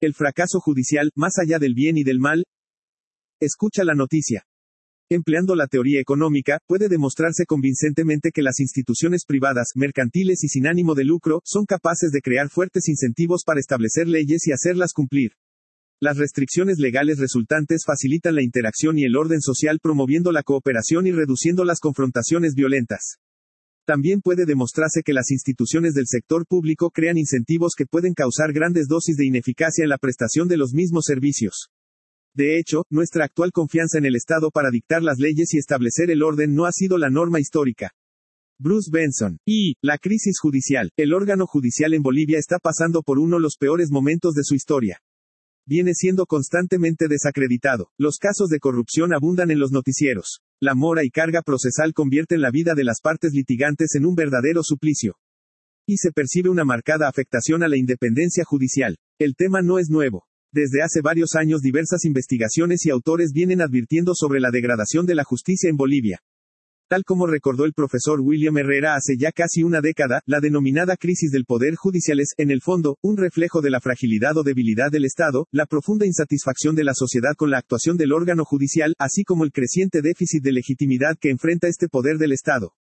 El fracaso judicial, más allá del bien y del mal. Escucha la noticia. Empleando la teoría económica, puede demostrarse convincentemente que las instituciones privadas, mercantiles y sin ánimo de lucro, son capaces de crear fuertes incentivos para establecer leyes y hacerlas cumplir. Las restricciones legales resultantes facilitan la interacción y el orden social, promoviendo la cooperación y reduciendo las confrontaciones violentas. También puede demostrarse que las instituciones del sector público crean incentivos que pueden causar grandes dosis de ineficacia en la prestación de los mismos servicios. De hecho, nuestra actual confianza en el Estado para dictar las leyes y establecer el orden no ha sido la norma histórica. Bruce Benson. La crisis judicial. El órgano judicial en Bolivia está pasando por uno de los peores momentos de su historia. Viene siendo constantemente desacreditado. Los casos de corrupción abundan en los noticieros. La mora y carga procesal convierten la vida de las partes litigantes en un verdadero suplicio. Y se percibe una marcada afectación a la independencia judicial. El tema no es nuevo. Desde hace varios años diversas investigaciones y autores vienen advirtiendo sobre la degradación de la justicia en Bolivia. Tal como recordó el profesor William Herrera hace ya casi una década, la denominada crisis del poder judicial es, en el fondo, un reflejo de la fragilidad o debilidad del Estado, la profunda insatisfacción de la sociedad con la actuación del órgano judicial, así como el creciente déficit de legitimidad que enfrenta este poder del Estado.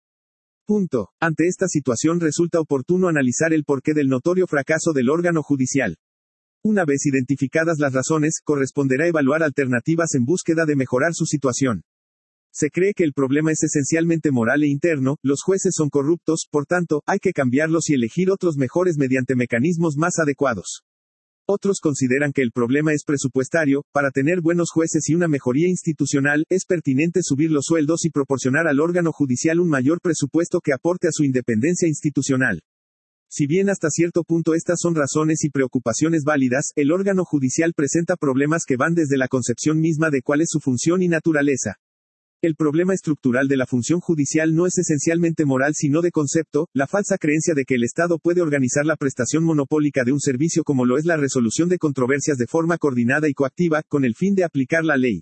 Ante esta situación resulta oportuno analizar el porqué del notorio fracaso del órgano judicial. Una vez identificadas las razones, corresponderá evaluar alternativas en búsqueda de mejorar su situación. Se cree que el problema es esencialmente moral e interno, los jueces son corruptos, por tanto, hay que cambiarlos y elegir otros mejores mediante mecanismos más adecuados. Otros consideran que el problema es presupuestario, para tener buenos jueces y una mejoría institucional, es pertinente subir los sueldos y proporcionar al órgano judicial un mayor presupuesto que aporte a su independencia institucional. Si bien hasta cierto punto estas son razones y preocupaciones válidas, el órgano judicial presenta problemas que van desde la concepción misma de cuál es su función y naturaleza. El problema estructural de la función judicial no es esencialmente moral sino de concepto, la falsa creencia de que el Estado puede organizar la prestación monopólica de un servicio como lo es la resolución de controversias de forma coordinada y coactiva, con el fin de aplicar la ley.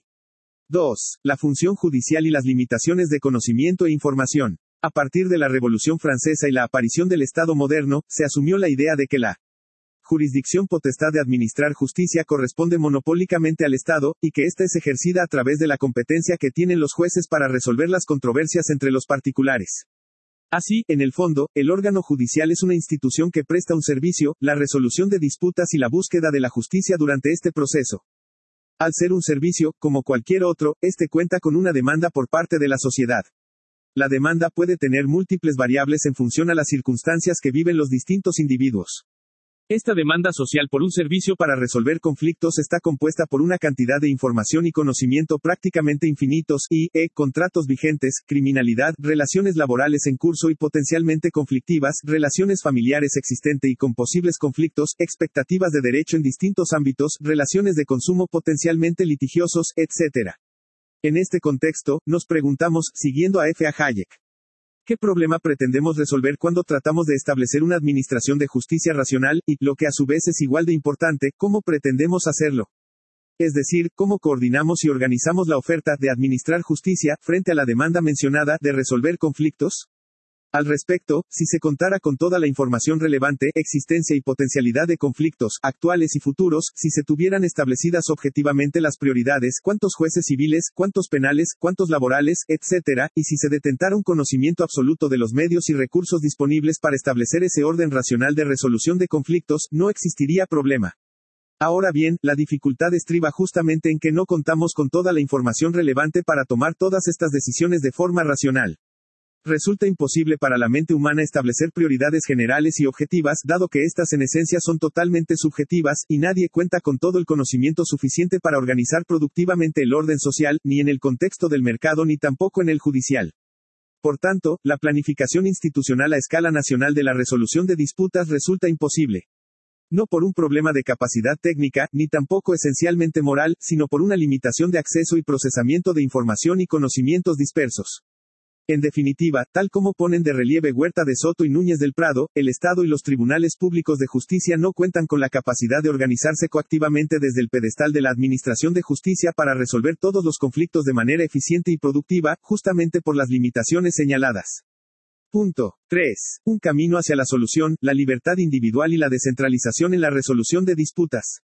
2. La función judicial y las limitaciones de conocimiento e información. A partir de la Revolución Francesa y la aparición del Estado moderno, se asumió la idea de que la jurisdicción potestad de administrar justicia corresponde monopólicamente al Estado, y que ésta es ejercida a través de la competencia que tienen los jueces para resolver las controversias entre los particulares. Así, en el fondo, el órgano judicial es una institución que presta un servicio, la resolución de disputas y la búsqueda de la justicia durante este proceso. Al ser un servicio, como cualquier otro, este cuenta con una demanda por parte de la sociedad. La demanda puede tener múltiples variables en función a las circunstancias que viven los distintos individuos. Esta demanda social por un servicio para resolver conflictos está compuesta por una cantidad de información y conocimiento prácticamente infinitos, contratos vigentes, criminalidad, relaciones laborales en curso y potencialmente conflictivas, relaciones familiares existentes y con posibles conflictos, expectativas de derecho en distintos ámbitos, relaciones de consumo potencialmente litigiosos, etc. En este contexto, nos preguntamos, siguiendo a F. A. Hayek, ¿qué problema pretendemos resolver cuando tratamos de establecer una administración de justicia racional? Y, lo que a su vez es igual de importante, ¿cómo pretendemos hacerlo? Es decir, ¿cómo coordinamos y organizamos la oferta de administrar justicia, frente a la demanda mencionada, de resolver conflictos? Al respecto, si se contara con toda la información relevante, existencia y potencialidad de conflictos, actuales y futuros, si se tuvieran establecidas objetivamente las prioridades, cuántos jueces civiles, cuántos penales, cuántos laborales, etc., y si se detentara un conocimiento absoluto de los medios y recursos disponibles para establecer ese orden racional de resolución de conflictos, no existiría problema. Ahora bien, la dificultad estriba justamente en que no contamos con toda la información relevante para tomar todas estas decisiones de forma racional. Resulta imposible para la mente humana establecer prioridades generales y objetivas, dado que éstas en esencia son totalmente subjetivas, y nadie cuenta con todo el conocimiento suficiente para organizar productivamente el orden social, ni en el contexto del mercado ni tampoco en el judicial. Por tanto, la planificación institucional a escala nacional de la resolución de disputas resulta imposible. No por un problema de capacidad técnica, ni tampoco esencialmente moral, sino por una limitación de acceso y procesamiento de información y conocimientos dispersos. En definitiva, tal como ponen de relieve Huerta de Soto y Núñez del Prado, el Estado y los tribunales públicos de justicia no cuentan con la capacidad de organizarse coactivamente desde el pedestal de la administración de justicia para resolver todos los conflictos de manera eficiente y productiva, justamente por las limitaciones señaladas. Punto 3. Un camino hacia la solución, la libertad individual y la descentralización en la resolución de disputas.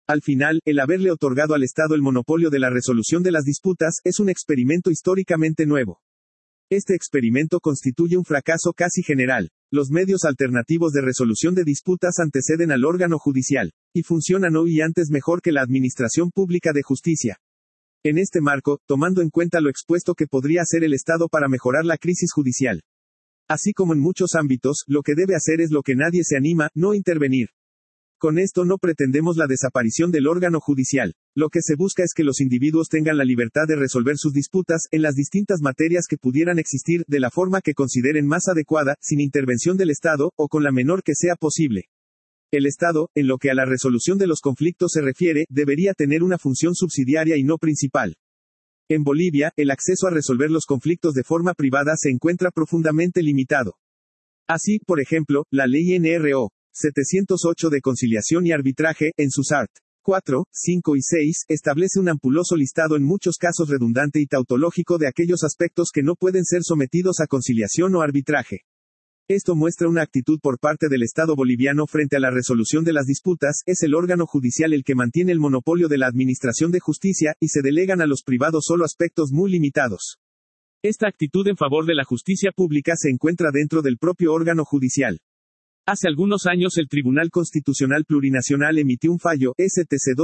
Al final, el haberle otorgado al Estado el monopolio de la resolución de las disputas, es un experimento históricamente nuevo. Este experimento constituye un fracaso casi general. Los medios alternativos de resolución de disputas anteceden al órgano judicial, y funcionan hoy y antes mejor que la Administración Pública de Justicia. En este marco, tomando en cuenta lo expuesto que podría hacer el Estado para mejorar la crisis judicial. Así como en muchos ámbitos, lo que debe hacer es lo que nadie se anima, no intervenir. Con esto no pretendemos la desaparición del órgano judicial. Lo que se busca es que los individuos tengan la libertad de resolver sus disputas, en las distintas materias que pudieran existir, de la forma que consideren más adecuada, sin intervención del Estado, o con la menor que sea posible. El Estado, en lo que a la resolución de los conflictos se refiere, debería tener una función subsidiaria y no principal. En Bolivia, el acceso a resolver los conflictos de forma privada se encuentra profundamente limitado. Así, por ejemplo, la ley NRO 708 de conciliación y arbitraje, en sus art. 4, 5 y 6, establece un ampuloso listado en muchos casos redundante y tautológico de aquellos aspectos que no pueden ser sometidos a conciliación o arbitraje. Esto muestra una actitud por parte del Estado boliviano frente a la resolución de las disputas. Es el órgano judicial el que mantiene el monopolio de la administración de justicia, y se delegan a los privados solo aspectos muy limitados. Esta actitud en favor de la justicia pública se encuentra dentro del propio órgano judicial. Hace algunos años el Tribunal Constitucional Plurinacional emitió un fallo, STC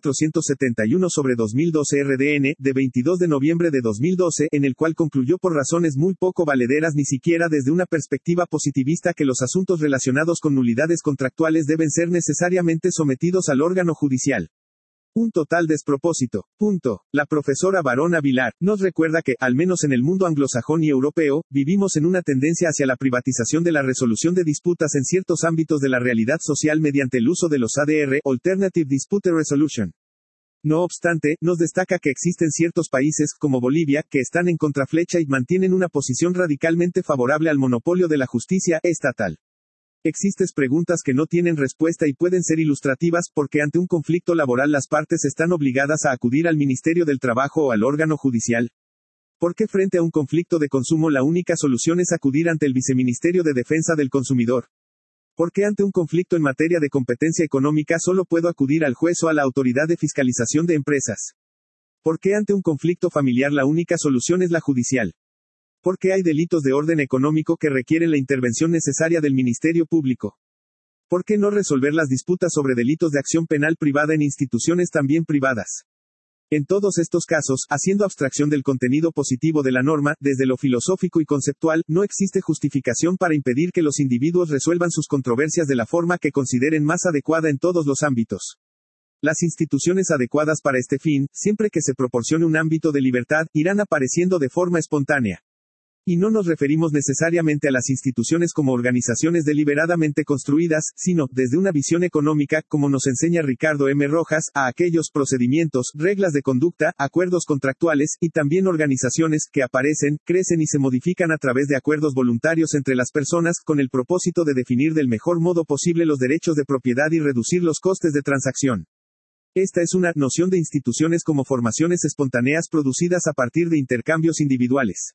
2471/2012 RDN, de 22 de noviembre de 2012, en el cual concluyó por razones muy poco valederas ni siquiera desde una perspectiva positivista que los asuntos relacionados con nulidades contractuales deben ser necesariamente sometidos al órgano judicial. Un total despropósito. La profesora Barona Vilar nos recuerda que, al menos en el mundo anglosajón y europeo, vivimos en una tendencia hacia la privatización de la resolución de disputas en ciertos ámbitos de la realidad social mediante el uso de los ADR, Alternative Dispute Resolution. No obstante, nos destaca que existen ciertos países, como Bolivia, que están en contraflecha y mantienen una posición radicalmente favorable al monopolio de la justicia estatal. Existen preguntas que no tienen respuesta y pueden ser ilustrativas, porque ante un conflicto laboral las partes están obligadas a acudir al Ministerio del Trabajo o al órgano judicial. ¿Por qué frente a un conflicto de consumo la única solución es acudir ante el Viceministerio de Defensa del Consumidor? ¿Por qué ante un conflicto en materia de competencia económica solo puedo acudir al juez o a la Autoridad de Fiscalización de Empresas? ¿Por qué ante un conflicto familiar la única solución es la judicial? ¿Por qué hay delitos de orden económico que requieren la intervención necesaria del Ministerio Público? ¿Por qué no resolver las disputas sobre delitos de acción penal privada en instituciones también privadas? En todos estos casos, haciendo abstracción del contenido positivo de la norma, desde lo filosófico y conceptual, no existe justificación para impedir que los individuos resuelvan sus controversias de la forma que consideren más adecuada en todos los ámbitos. Las instituciones adecuadas para este fin, siempre que se proporcione un ámbito de libertad, irán apareciendo de forma espontánea. Y no nos referimos necesariamente a las instituciones como organizaciones deliberadamente construidas, sino, desde una visión económica, como nos enseña Ricardo M. Rojas, a aquellos procedimientos, reglas de conducta, acuerdos contractuales, y también organizaciones, que aparecen, crecen y se modifican a través de acuerdos voluntarios entre las personas, con el propósito de definir del mejor modo posible los derechos de propiedad y reducir los costes de transacción. Esta es una noción de instituciones como formaciones espontáneas producidas a partir de intercambios individuales.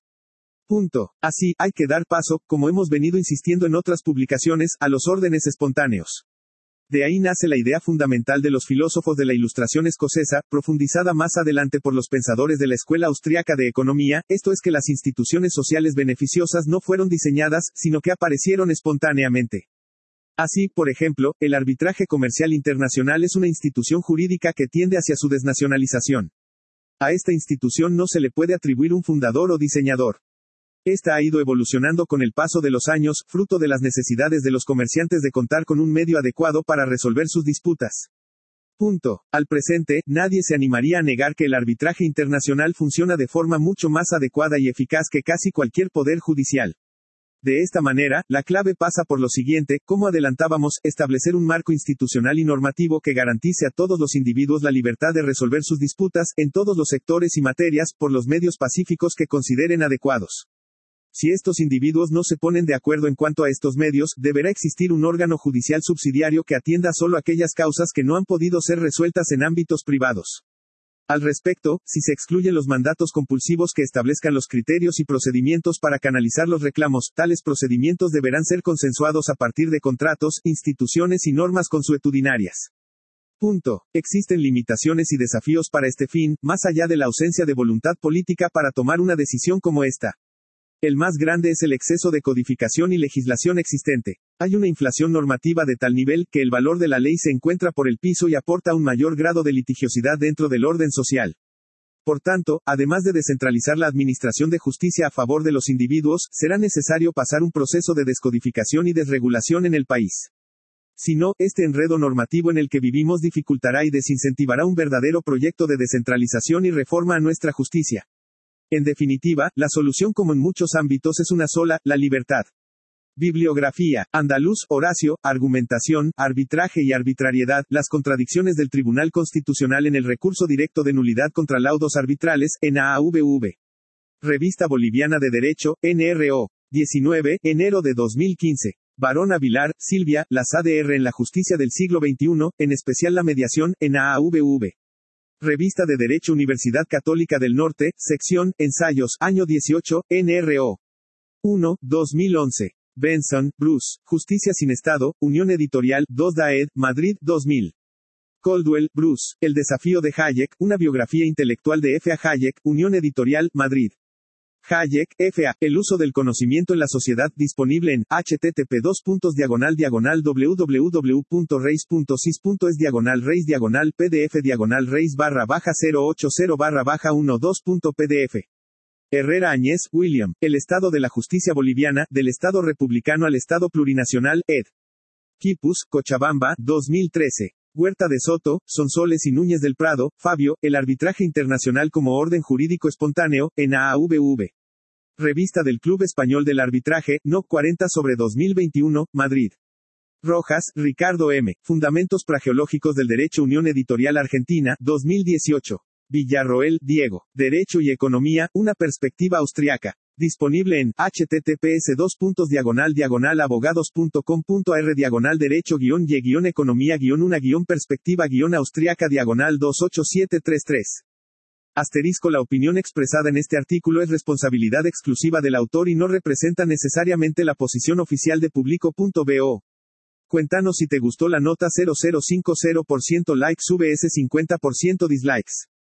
Así, hay que dar paso, como hemos venido insistiendo en otras publicaciones, a los órdenes espontáneos. De ahí nace la idea fundamental de los filósofos de la Ilustración escocesa, profundizada más adelante por los pensadores de la Escuela Austriaca de Economía, esto es que las instituciones sociales beneficiosas no fueron diseñadas, sino que aparecieron espontáneamente. Así, por ejemplo, el arbitraje comercial internacional es una institución jurídica que tiende hacia su desnacionalización. A esta institución no se le puede atribuir un fundador o diseñador. Esta ha ido evolucionando con el paso de los años, fruto de las necesidades de los comerciantes de contar con un medio adecuado para resolver sus disputas. Al presente, nadie se animaría a negar que el arbitraje internacional funciona de forma mucho más adecuada y eficaz que casi cualquier poder judicial. De esta manera, la clave pasa por lo siguiente, como adelantábamos, establecer un marco institucional y normativo que garantice a todos los individuos la libertad de resolver sus disputas, en todos los sectores y materias, por los medios pacíficos que consideren adecuados. Si estos individuos no se ponen de acuerdo en cuanto a estos medios, deberá existir un órgano judicial subsidiario que atienda solo aquellas causas que no han podido ser resueltas en ámbitos privados. Al respecto, si se excluyen los mandatos compulsivos que establezcan los criterios y procedimientos para canalizar los reclamos, tales procedimientos deberán ser consensuados a partir de contratos, instituciones y normas consuetudinarias. Punto. Existen limitaciones y desafíos para este fin, más allá de la ausencia de voluntad política para tomar una decisión como esta. El más grande es el exceso de codificación y legislación existente. Hay una inflación normativa de tal nivel, que el valor de la ley se encuentra por el piso y aporta un mayor grado de litigiosidad dentro del orden social. Por tanto, además de descentralizar la administración de justicia a favor de los individuos, será necesario pasar un proceso de descodificación y desregulación en el país. Si no, este enredo normativo en el que vivimos dificultará y desincentivará un verdadero proyecto de descentralización y reforma a nuestra justicia. En definitiva, la solución como en muchos ámbitos es una sola, la libertad. Bibliografía. Andaluz, Horacio, argumentación, arbitraje y arbitrariedad, las contradicciones del Tribunal Constitucional en el recurso directo de nulidad contra laudos arbitrales, NAAVV. Revista Boliviana de Derecho, NRO. 19, enero de 2015. Barón Avilar, Silvia, las ADR en la justicia del siglo XXI, en especial la mediación, NAAVV. Revista de Derecho Universidad Católica del Norte, sección, ensayos, año 18, NRO. 1, 2011. Benson, Bruce, Justicia sin Estado, Unión Editorial, 2 Daed, Madrid, 2000. Coldwell, Bruce, El desafío de Hayek, una biografía intelectual de F. A. Hayek, Unión Editorial, Madrid. Hayek, F. A. El uso del conocimiento en la sociedad, disponible en http://www.reis.cis.es/reis/reis/080/12.pdf. Herrera Añez, William, El Estado de la Justicia Boliviana, del Estado Republicano al Estado Plurinacional, ed. Quipus, Cochabamba, 2013. Huerta de Soto, Sonsoles y Núñez del Prado, Fabio, El arbitraje internacional como orden jurídico espontáneo, NAAVV. Revista del Club Español del Arbitraje, No. 40/2021, Madrid. Rojas, Ricardo M. Fundamentos Prageológicos del Derecho, Unión Editorial Argentina, 2018. Villarroel, Diego. Derecho y Economía, una perspectiva austriaca. Disponible en https://abogados.com.ar/derecho-economía-perspectiva-austriaca-28733. Asterisco. La opinión expresada en este artículo es responsabilidad exclusiva del autor y no representa necesariamente la posición oficial de Publico.bo. Cuéntanos si te gustó la nota. 0050% likes vs 50% dislikes.